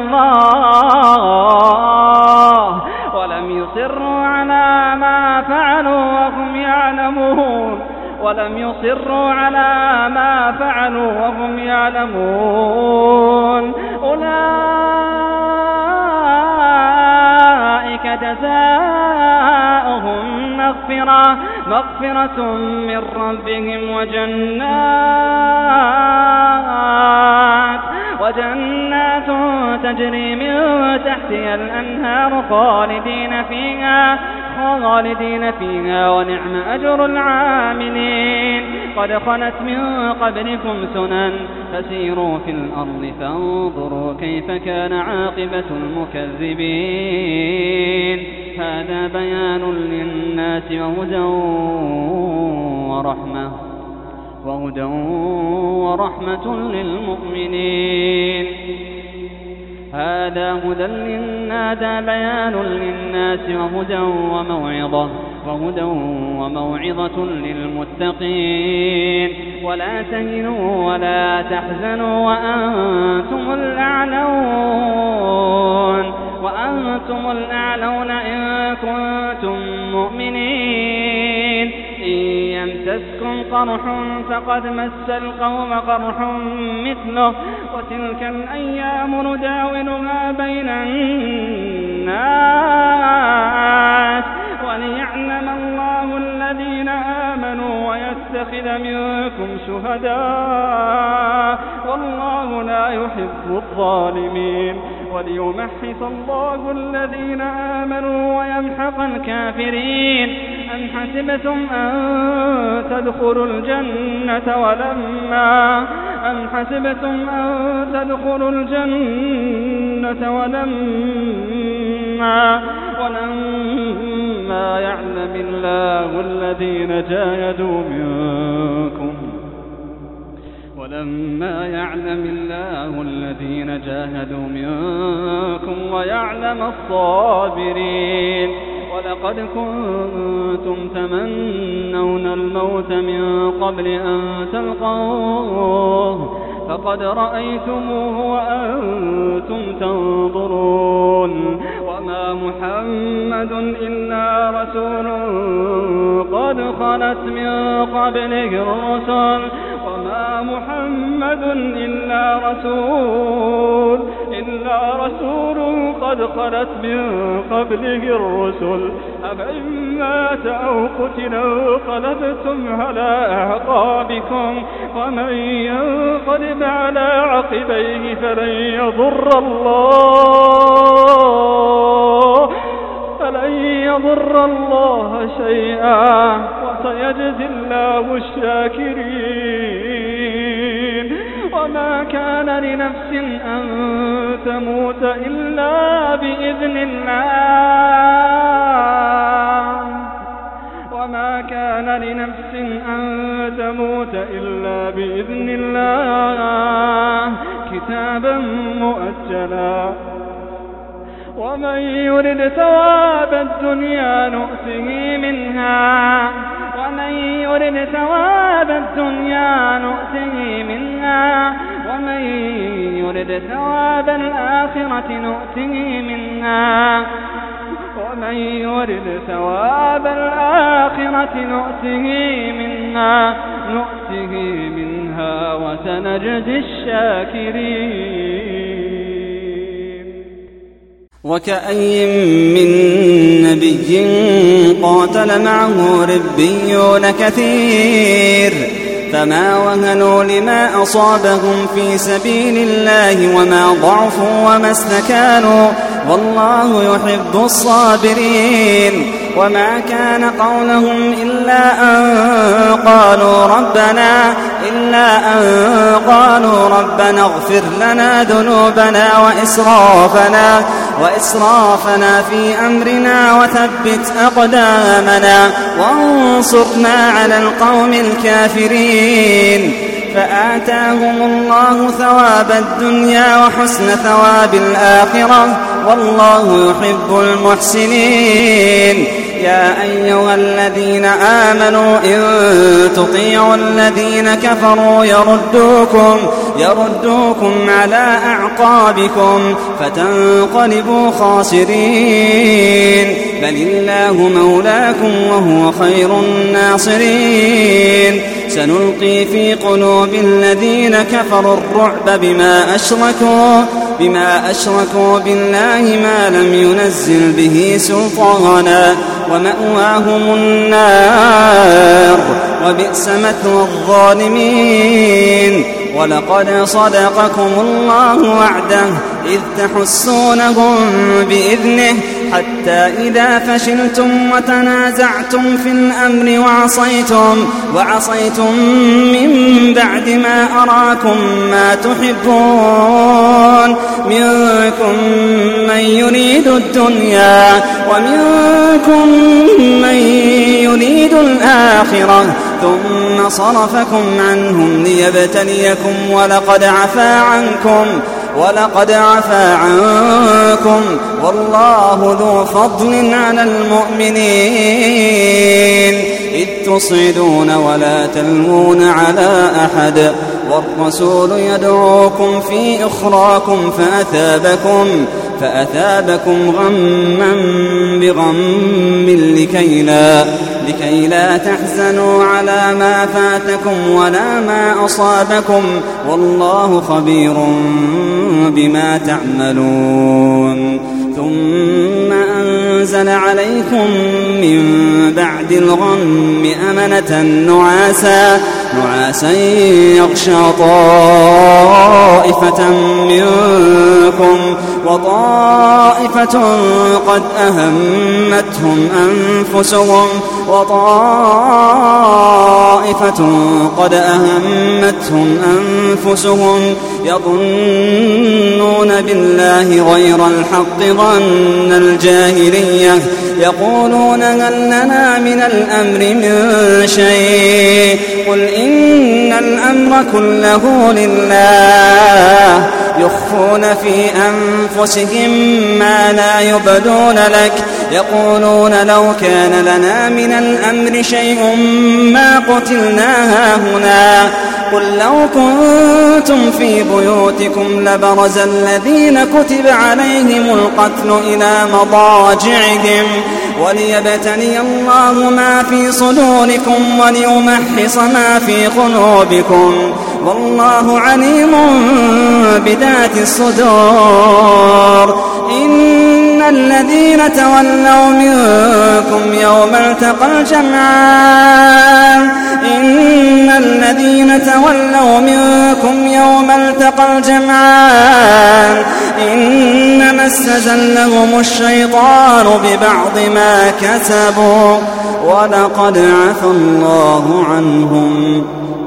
الله ولم يصروا على ما فعلوا وهم يعلمون ولم يصروا على ما فعلوا وهم يعلمون أولئك جزاؤهم مغفرة مغفرة من ربهم وجنات وجنات تجري من تحتها الأنهار خالدين فيها خالدين فيها ونعم أجر العاملين قد خلت من قبلكم سنن فسيروا في الأرض فانظروا كيف كان عاقبة المكذبين هذا بيان للناس وهدى ورحمة وهدى ورحمة للمؤمنين هذا هدى للناس بيان للناس وهدى وموعظة وهدى وموعظة للمتقين ولا تهنوا ولا تحزنوا وأنتم الأعلون وأنتم الأعلون المؤمنين إن يمسسكم قرح فقد مس القوم قرح مثله وتلك الأيام نداولها بين الناس وليعلم الله الذين آمنوا ويتخذ منكم شهداء والله لا يحب الظالمين وليمحص الله الذين آمنوا ويمحق الكافرين أم حسبتم أن تدخلوا الجنة ولما أم حسبتم أن تدخلوا الجنة ولما ولما يعلم الله الذين جاهدوا منكم ولما يعلم الله الذين جاهدوا منكم ويعلم الصابرين ولقد كنتم تمنون الموت من قبل أن تلقوه فقد رأيتموه وأنتم تنظرون وما محمد إلا رسول قد خلت من قبله الرسل وما محمد إلا رسول إلا رسول قد خلت من قبله الرسل أفإن مات أو قتل انقلبتم على أعقابكم ومن ينقلب على عقبيه فلن يضر الله فلن يضر الله شيئا وسيجزي الله الشاكرين وما كان لنفس أن تموت إلا بإذن الله وما كان لنفس أن تموت إلا بإذن الله كتابا مؤجلا ومن يرد ثواب الدنيا نؤته منها ومن يرد ثواب الدنيا نؤته منها ومن يرد ثواب الآخرة نؤته منها ومن يرد ثواب الآخرة نؤته منها نؤته منها وسنجزي الشاكرين. وكأي من نبي قاتل معه ربيون كثير فما وهنوا لما أصابهم في سبيل الله وما ضعفوا وما استكانوا والله يحب الصابرين وما كان قولهم إلا أن قالوا ربنا إلا أن قالوا ربنا اغفر لنا ذنوبنا وإسرافنا وإسرافنا في أمرنا وثبت أقدامنا وانصرنا على القوم الكافرين فآتاهم الله ثواب الدنيا وحسن ثواب الآخرة والله يحب المحسنين. يا أيها الذين آمنوا إن تطيعوا الذين كفروا يردوكم يردوكم على أعقابكم فتنقلبوا خاسرين بل الله مولاكم وهو خير الناصرين. سنلقي في قلوب الذين كفروا الرعب بما أشركوا بما أشركوا بالله ما لم ينزل به سلطانا ومأواهم النار وبئس مثوى الظالمين. ولقد صدقكم الله وعده إذ تحسونهم بإذنه حتى إذا فشلتم وتنازعتم في الأمر وعصيتم وعصيتم من بعد ما أراكم ما تحبون منكم من يريد الدنيا ومنكم من يريد الآخرة ثم صرفكم عنهم ليبتليكم ولقد عفا عنكم ولقد عفا عنكم والله ذو فضل على المؤمنين إذ تصعدون ولا تلوون على أحد والرسول يدعوكم في إخراكم فأثابكم فأثابكم غما بغم لكي لا, لكي لا تحزنوا على ما فاتكم ولا ما أصابكم والله خبير بما تعملون. ثم أنزل عليكم من بعد الغم أمنة نعاسا, نعاسا يغشى طائفة منكم وطائفة قد أهمتهم أنفسهم وطائفة قد أهمتهم أنفسهم يظنون بالله غير الحق ظن الجاهلية يقولون هل لنا من الأمر من شيء قل إن الأمر كله لله يخفون في أنفسهم ما لا يبدون لك يقولون لو كان لنا من الأمر شيء ما قتلنا هاهنا قل لو كنتم في بيوتكم لبرز الذين كتب عليهم القتل إلى مضاجعهم وليبتلي الله ما في صدوركم وليمحص ما في قلوبكم والله عليم بذات الصدور. إن الذين تولوا منكم يوم التقى الجمعان إن الذين تولوا منكم يوم التقى الجمعان إنما استزلهم الشيطان ببعض ما كسبوا ولقد عفى الله عنهم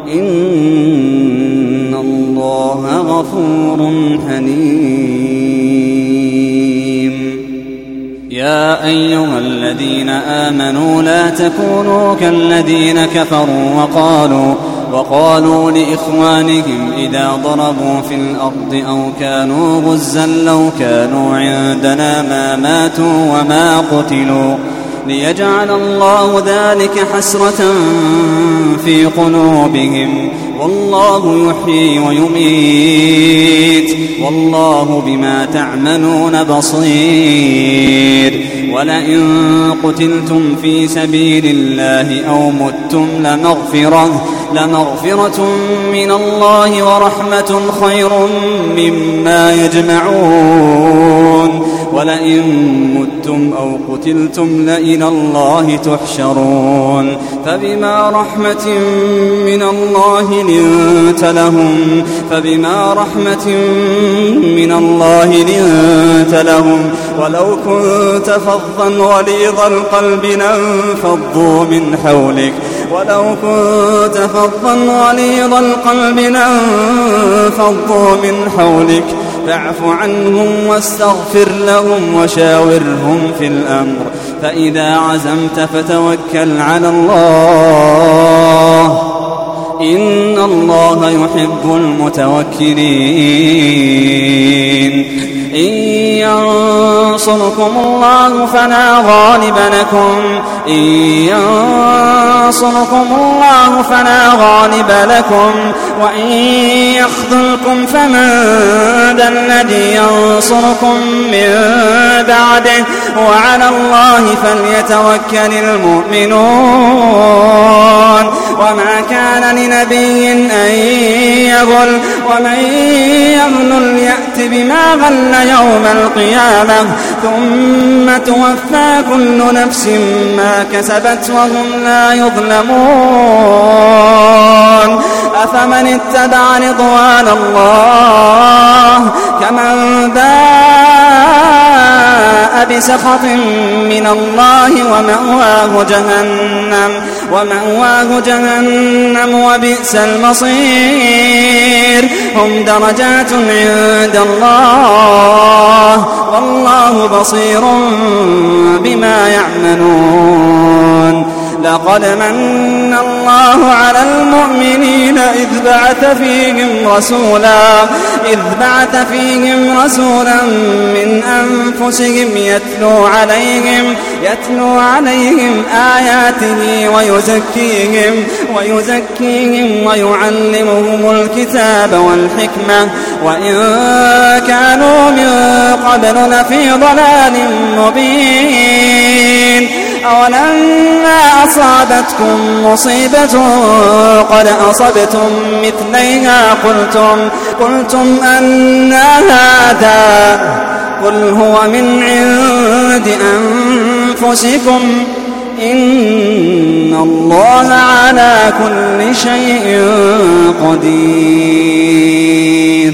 إن الله غفور حليم. يا أيها الذين آمنوا لا تكونوا كالذين كفروا وقالوا وقالوا لإخوانهم إذا ضربوا في الأرض أو كانوا غزا لو كانوا عندنا ما ماتوا وما قتلوا ليجعل الله ذلك حسرة في قلوبهم والله يحيي ويميت والله بما تعملون بصير. ولئن قتلتم في سبيل الله أو متم لمغفرة, لمغفرة من الله ورحمة خير مما يجمعون. ولئن متم أو قتلتم لإلى الله تحشرون. فبما رحمة من الله لنت لهم فبما رحمة من الله لنت لهم ولو كنت فظا غليظ القلب لانفضوا من حولك ولو كنت فظا غليظ القلب لانفضوا من حولك فاعف عنهم واستغفر لهم وشاورهم في الأمر فإذا عزمت فتوكل على الله إن الله يحب المتوكلين. إن ينصركم الله فلا غالب لكم إن ينصركم الله فلا غالب لكم وإن يخذلكم فمن ذا الذي ينصركم من بعده وعلى الله فليتوكل المؤمنون. وما كان لنبي أن يغل ومن يغل يأت بما غل يوم القيامة ثم توفى كل نفس ما كسبت وهم لا يظلمون. أفمن اتبع رضوان الله كمن باء بسخط من الله ومأواه جهنم ومأواه جهنم وبئس المصير. هم درجات عند الله والله بصير بما يعملون. لقد من الله على المؤمنين إذ بعث فيهم رسولا إذ بعث فيهم رسولا من أنفسهم يتلو عليهم يتلو عليهم آياته ويزكيهم ويزكيهم ويعلمهم الكتاب والحكمة وإن كانوا من قبل قبل لفي ضلال مبين أولما أصابتكم مصيبة قد أصبتم مثليها قلتم, قلتم أنى هذا قل هو من عند أنفسكم إن الله على كل شيء قدير.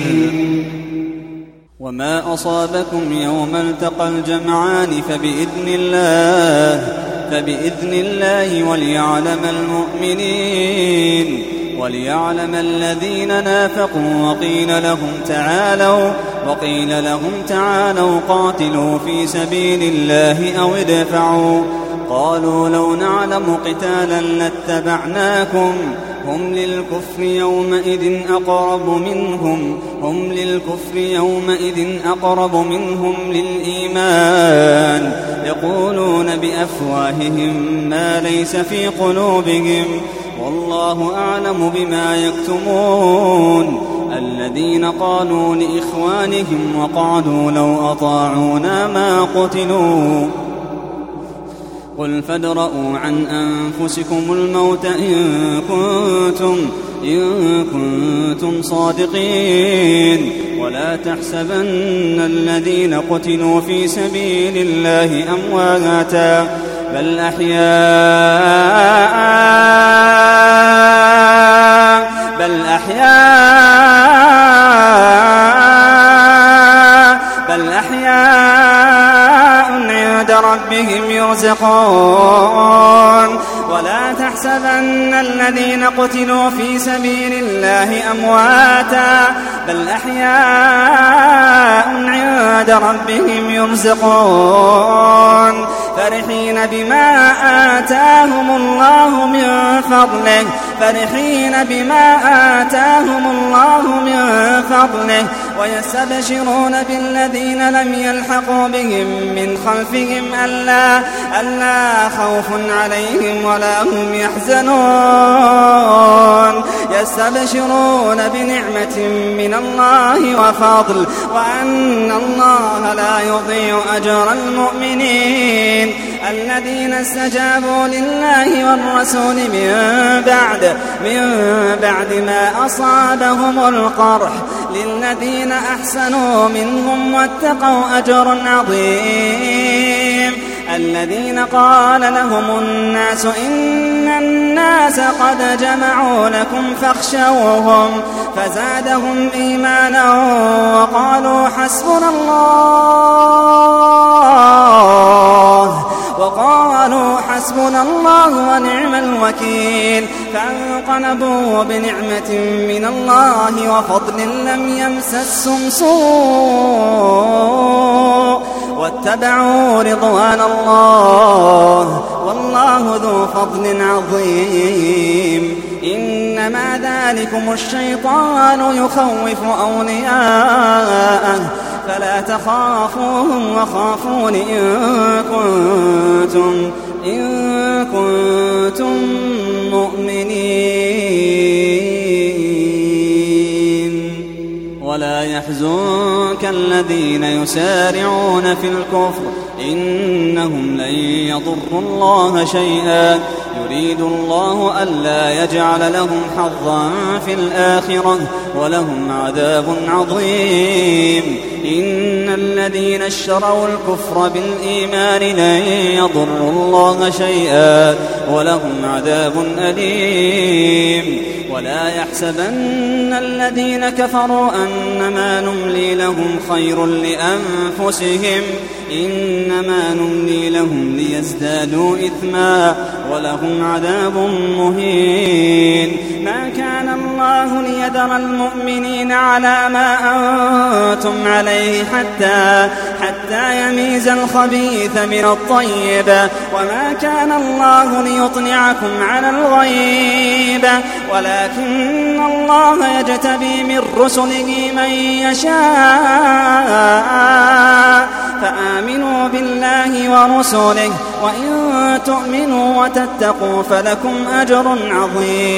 وما أصابكم يوم التقى الجمعان فبإذن الله فبإذن الله وليعلم المؤمنين وليعلم الذين نافقوا وقيل لهم تعالوا وقيل لهم تعالوا قاتلوا في سبيل الله أو ادفعوا قالوا لو نعلم قتالا لاتبعناكم هم للكفر يومئذ أقرب منهم هم للكفر يومئذ أقرب منهم للإيمان يقولون بأفواههم ما ليس في قلوبهم والله أعلم بما يكتمون الذين قالوا لإخوانهم وقعدوا لو أطاعونا ما قتلوا قل فادرءوا عن أنفسكم الموت إن كنتم, إن كنتم صادقين ولا تحسبن الذين قتلوا في سبيل الله أمواتا بل أحياء بل أحياء بل أحياء عند ربهم يرزقون ولا تحسبن الذين قتلوا في سبيل الله أمواتا بل أحياء عند ربهم يرزقون فرحين بما آتاهم الله من فضله فرحين بما آتاهم الله من فضله ويستبشرون بالذين لم يلحقوا بهم من خلفهم ألا, ألا خوف عليهم ولا هم يحزنون يستبشرون بنعمة من الله وفضل وأن الله لا يضيع أجر المؤمنين الذين استجابوا لله والرسول من بعد من بعد ما أصابهم القرح للذين أحسنوا منهم واتقوا أجر عظيم الذين قال لهم الناس إن الناس قد جمعوا لكم فاخشوهم فزادهم إيمانا وقالوا حسبنا الله وقالوا حسبنا الله ونعم الوكيل فانقلبوا بنعمة من الله وفضل لم يمسسهم سوء واتبعوا رضوان الله والله ذو فضل عظيم إنما ذلكم الشيطان يخوف أولياءه فلا تخافوهم وخافون إن كنتم, إن كنتم مؤمنين ولا يحزنك الذين يسارعون في الكفر إنهم لن يضروا الله شيئا يريد الله ألا يجعل لهم حظا في الآخرة ولهم عذاب عظيم إن الذين اشتروا الكفر بالإيمان لن يضروا الله شيئا ولهم عذاب أليم ولا يحسبن الذين كفروا أنما نملي لهم خير لأنفسهم إنما نملي لهم ليزدادوا إثما ولهم عذاب مهين ما كان الله ليذر المؤمنين على ما أنتم عليه حتى, حتى يميز الخبيث من الطيب وما كان الله ليطلعكم على الغيب ولكن الله يجتبي من رسله من يشاء فآمنوا بالله ورسله وإن تؤمنوا وتتقوا فلكم أجر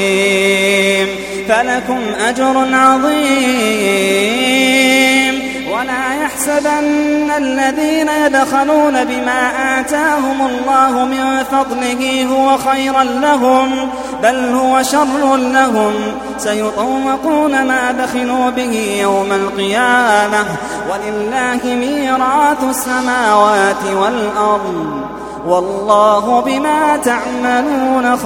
عظيم فلكم أجر عظيم ولا يحسبن الذين يبخلون بما آتاهم الله من فضله هو خيرا لهم بل هو شر لهم سيطوقون ما بخلوا به يوم القيامة ولله ميراث السماوات والأرض والله بما تعملون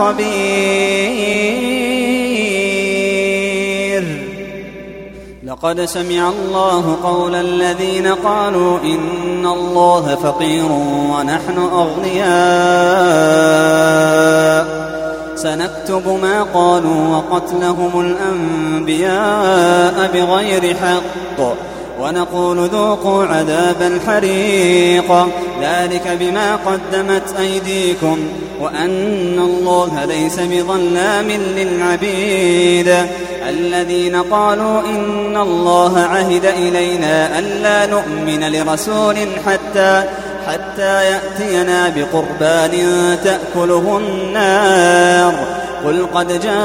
خبير. لقد سمع الله قول الذين قالوا إن الله فقير ونحن أغنياء سنكتب ما قالوا وقتلهم الأنبياء بغير حق ونقول ذوقوا عذاب الحريق ذلك بما قدمت أيديكم وأن الله ليس بظلام للعبيد. الذين قالوا إن الله عهد إلينا ألا نؤمن لرسول حتى حتى يأتينا بقربان تأكله النار قل قد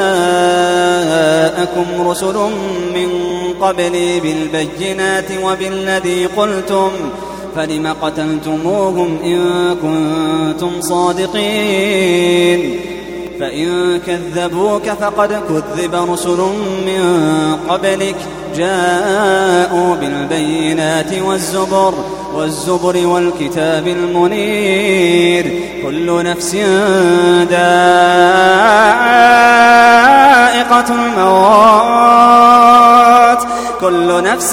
جاءكم رسل من قبلي بالبينات وبالذي قلتم فلم قتلتموهم إن كنتم صادقين فإن كذبوك فقد كذب رسل من قبلك جاءوا بالبينات والزبر والزبر والكتاب المنير كل نفس ذائقة الموت كل نفس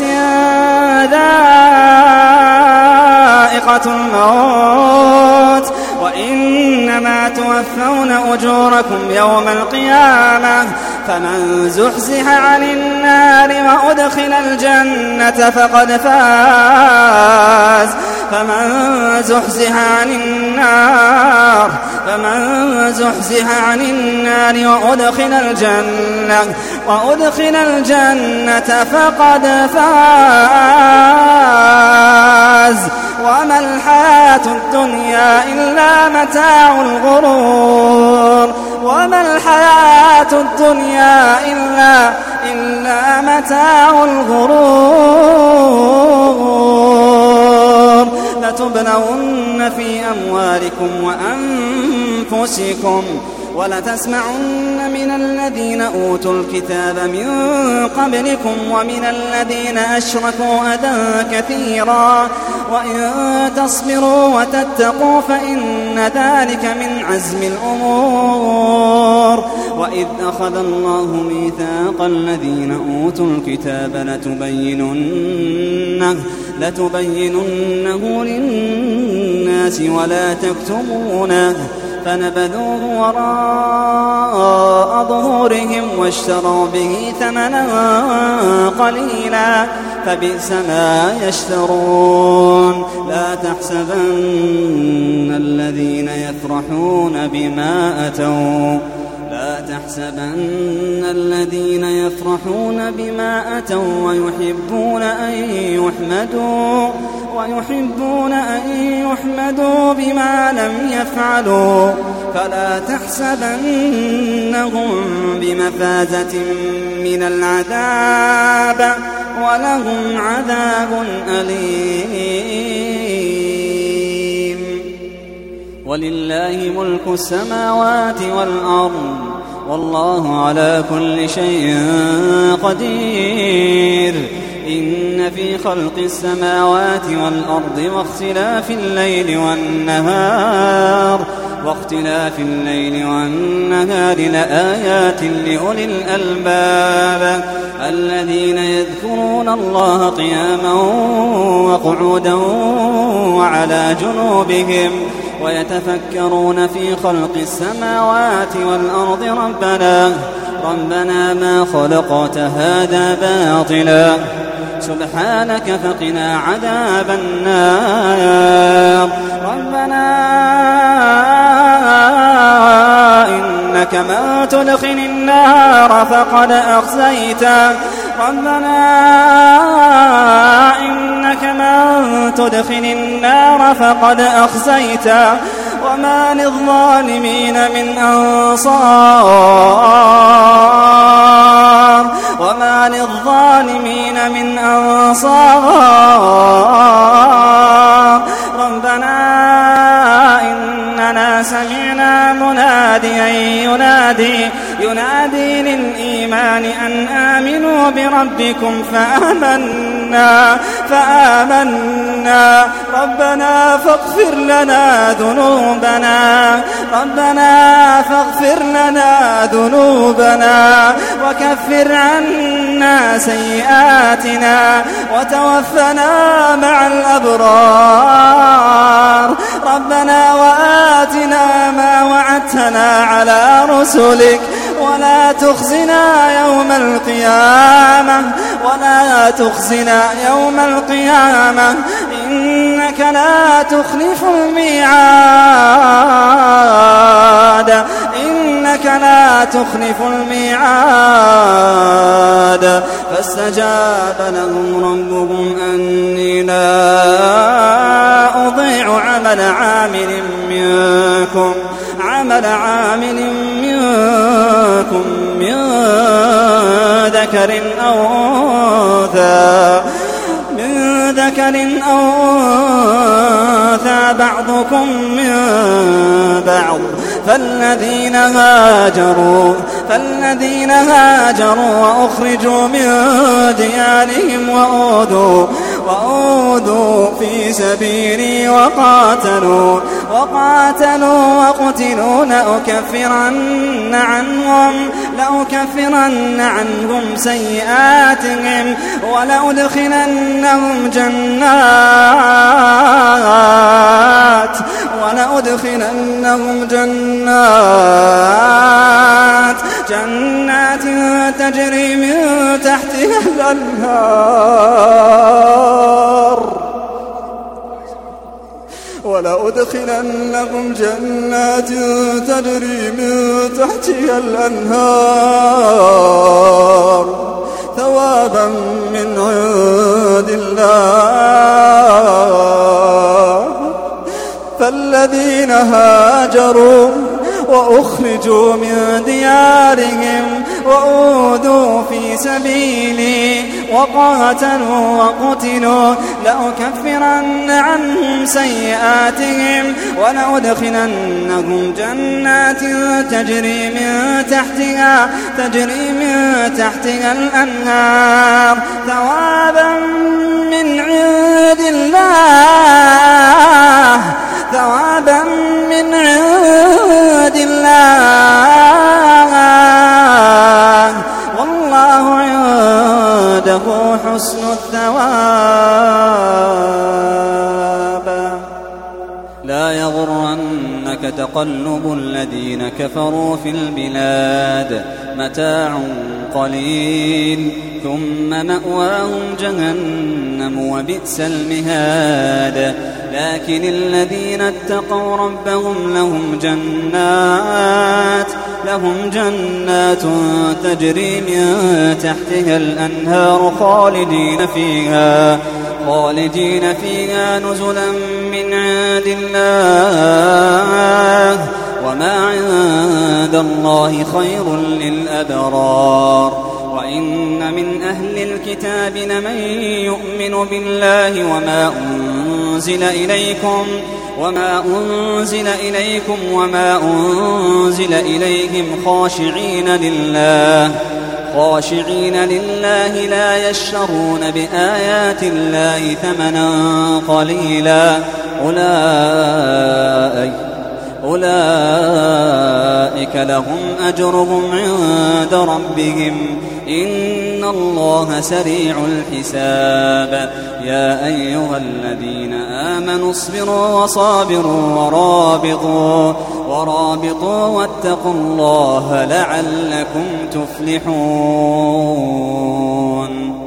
ذائقة الموت وإنما توفون أجوركم يوم القيامة فمن زحزح عن النار وأدخل الجنة فقد فاز فمن زحزح عن النار فمن زحزح عن النار وأدخل الجنة وأدخل الجنة فقد فاز وما الحياة الدنيا إلا متاع الغرور وما الحياة الدنيا إلا إلا متاع الغرور لتبلون في أموالكم وأنفسكم ولتسمعن من الذين أوتوا الكتاب من قبلكم ومن الذين أشركوا أذى كثيرا وإن تصبروا وتتقوا فإن ذلك من عزم الأمور. وإذ أخذ الله ميثاق الذين أوتوا الكتاب لتبيننه, لتبيننه للناس ولا تكتمونه فنبذوه وراء ظهورهم واشتروا به ثمنا قليلا فبئس ما يشترون. لا تحسبن الذين يفرحون بما أتوا لا تحسبن الذين يفرحون بما أتوا ويحبون أن يحمدوا ويحبون أن يحمدوا بما لم يفعلوا فلا تحسبنهم بمفازة من العذاب ولهم عذاب أليم. ولله ملك السماوات والأرض والله على كل شيء قدير. إن في خلق السماوات والأرض واختلاف الليل والنهار واختلاف الليل والنهار لآيات لأولي الألباب الذين يذكرون الله قياما وقعودا وعلى جنوبهم ويتفكرون في خلق السماوات والأرض ربنا ربنا ما خلقت هذا باطلا سبحانك فقنا عذاب النار. ربنا إنك من تدخل النار فقد أخزيته ربنا إنك من تدخل النار فقد أخزيته وما للظالمين من أنصار. أنصار وما للظالمين من أنصار ربنا إننا سمعنا مناديا ينادي ينادي للإيمان أن آمنوا بربكم فآمنا فآمنا ربنا فاغفر لنا ذنوبنا ربنا فاغفر لنا ذنوبنا وكفر عنا سيئاتنا وتوفنا مع الأبرار ربنا وآتنا ما وعدتنا على رسلك ولا تخزنا يوم القيامة ولا تخزنا يوم القيامة إنك لا تخلف الميعاد إنك لا تخلف الميعاد فاستجاب لهم ربهم أني لا أضيع عمل عامل منكم عمل عامل منكم من ذكر أو أنثى من ذكر أو أنثى بعضكم من بعض فالذين هاجروا فالذين هاجروا وأخرجوا من ديارهم وأوذوا وأوذوا في سبيلي وقاتلوا وقاتلوا وقتلوا لأكفرن عنهم لأكفرن عنهم سيئاتهم ولأدخلنهم جنات ولأدخلنهم جنات جنات تجري من تحتها الأنهار ولأدخلنهم جنات تجري من تحتها الأنهار ثوابا من عند الله فالذين هاجروا وأخرجوا من ديارهم وأوذوا في سبيلي وقاتلوا وقتلوا لأكفرن عنهم سيئاتهم ولأدخلنهم جنات تجري من تحتها تجري من تحتها الأنهار ثوابا من عند الله ثوابا من عند الله والله عنده حسن الثواب لا يغرنك تقلب الذين كفروا في البلاد متاع قليل ثم مأواهم جهنم وبئس المهاد لكن الذين اتقوا ربهم لهم جنات لهم جنات تجري من تحتها الأنهار خالدين فيها خالدين فيها نزلا من عند الله وما عند الله خير للأبرار وإن من أهل الكتاب لمن يؤمن بالله وما أنزل إليكم وما أنزل إليكم وما أنزل إليهم خاشعين لله خاشعين لله لا يشترون بآيات الله ثمنا قليلا أولئك أولئك لهم أجرهم عند ربهم إن الله سريع الحساب يا أيها الذين آمنوا اصبروا وصابروا ورابطوا ورابطوا واتقوا الله لعلكم تفلحون